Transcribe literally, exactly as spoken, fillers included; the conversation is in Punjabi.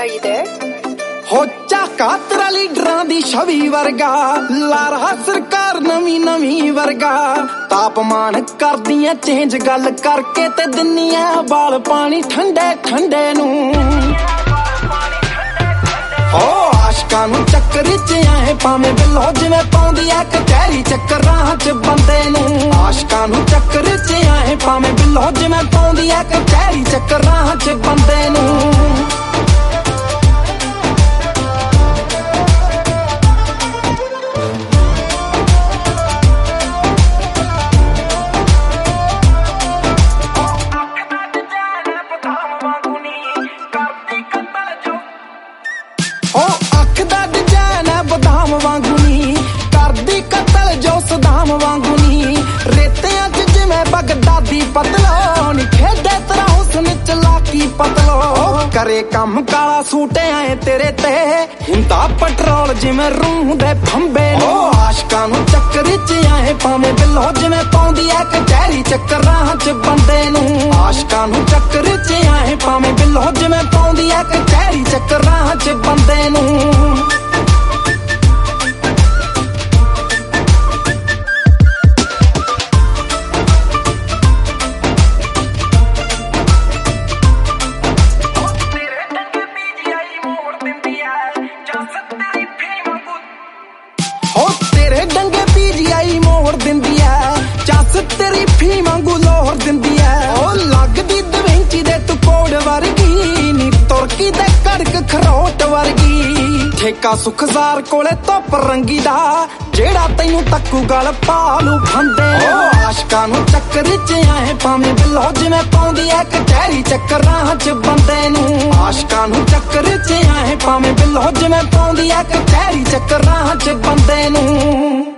Are you there? ਹੋ ਝਾਕਾ ਤੇਰਾ ਲੀਡਰਾਂ ਦੀ ਛਵੀ ਵਰਗਾ, ਲਾਰਾ ਸਰਕਾਰ ਨਵੀਂ ਨਵੀਂ ਵਰਗਾ। ਤਾਪਮਾਨ ਕਰਦੀਆਂ ਚੇਂਜ ਗੱਲ ਕਰਕੇ ਤੇ ਦਿੰਨੀਆਂ ਵਾਲ ਪਾਣੀ ਠੰਡੇ ਠੰਡੇ ਨੂੰ। ਹੋ ਆਸ਼ਕਾਂ ਨੂੰ ਚੱਕਰ ਚ ਆਏ ਭਾਵੇਂ ਬਿੱਲੋ ਜਿਵੇਂ ਪਾਉਂਦੀ ਐ ਕਚਹਿਰੀ ਚੱਕਰਾਂ ਚ ਬੰਦੇ ਨੂੰ। ਆਸ਼ਕਾਂ ਨੂੰ ਚੱਕਰ ਚ ਆਏ ਭਾਵੇਂ ਬਿੱਲੋ ਜਿਵੇਂ ਪਾਉਂਦੀ ਐ ਕਚਹਿਰੀ ਚੱਕਰਾਂ ਚ ਬੰਦੇ ਨੂੰ। ਉਹ ਅੱਖ ਦਾ ਡਿਜ਼ਾਈਨ ਹੈ ਬਦਾਮ ਵਾਂਗੂ ਨੀ, ਕਰਦੀ ਕਤਲ ਜੋ ਸਦਾਮ ਵਾਂਗੂ ਨੀ। ਰੇਤਿਆਂ ਚ ਜਿਵੇਂ ਬਗਦਾਦੀ ਪਤਲੋ ਨੀ, ਖੇਡੇ ਤੇਰਾ ਹੁਸਨ ਚਲਾਕੀ ਪਤਲੋ। ਕਰੇ ਕੰਮ ਕਾਲਾ ਸੂਟ ਆਏ ਤੇਰੇ ਤੇ, ਹੁੰਦਾ ਪੈਟਰੋਲ ਜਿਵੇਂ ਰੂਹ ਦੇ ਫੰਬੇ ਨੂੰ। ਆਸ਼ਕਾਂ ਨੂੰ ਚੱਕਰ ਚ ਆਏ ਭਾਵੇਂ ਬਿੱਲੋ ਜਿਵੇਂ ਪਾਉਂਦੀ ਐ ਕਚਹਿਰੀ ਚੱਕਰਾਂ ਚ ਬੰਦੇ ਨੂੰ। ਆਸ਼ਕਾਂ ਨੂੰ ਚੱਕਰ ਚ ਆਏ ਭਾਵੇਂ ਬਿੱਲੋ ਜਿਵੇਂ ਪਾਉਂਦੀ ਐ ਕਚਹਿਰੀ ਚੱਕਰਾਂ ਚ ਬੰਦੇ ਨੂੰ। ਹੋ ਤੇਰੇ ਡੰਗੇ ਪੀਜੀਆਈ ਮੋੜ ਦਿੰਦੀ ਐ, ਚੱਸ ਤੇਰੀ ਫੀ ਵਾਂਗੂ ਲੋਹਰ ਦਿੰਦੀ ਐ। ਉਹ ਲੱਗਦੀ ਦਵਿੰਚੀ ਦੇ ਤੂੰ ਕੋੜ ਵਰਗੀ ਨੀ, ਤੁਰਕੀ ਦੇ ਕੜਕ ਖਰੋਟ ਵਰਗੀ। ਠੇਕਾ ਸੁਖਜ਼ਾਰ ਕੋਲੇ ਧੁੱਪ ਰੰਗੀ ਦਾ, ਜਿਹੜਾ ਤੈਨੂੰ ਤੱਕੂ ਗਲ ਪਾਲੂ ਫੰਦੇ। ਉਹ ਆਸ਼ਕਾਂ ਨੂੰ ਚੱਕਰ ਚ ਆਏ ਭਾਵੇਂ ਬਿੱਲੋ ਜਿਵੇਂ ਪਾਉਂਦੀ ਐ ਕਚਹਿਰੀ ਚੱਕਰਾਂ ਚ ਬੰਦੇ ਨੂੰ। ਆਸ਼ਕਾਂ ਨੂੰ ਚੱਕਰ ਚ ਆਏ ਭਾਵੇਂ ਬਿੱਲੋ ਜਿਵੇਂ ਪਾਉਂਦੀ ਐ ਕਚਹਿਰੀ ਚੱਕਰਾਂ ਚ ਬੰਦੇ ਨੂੰ।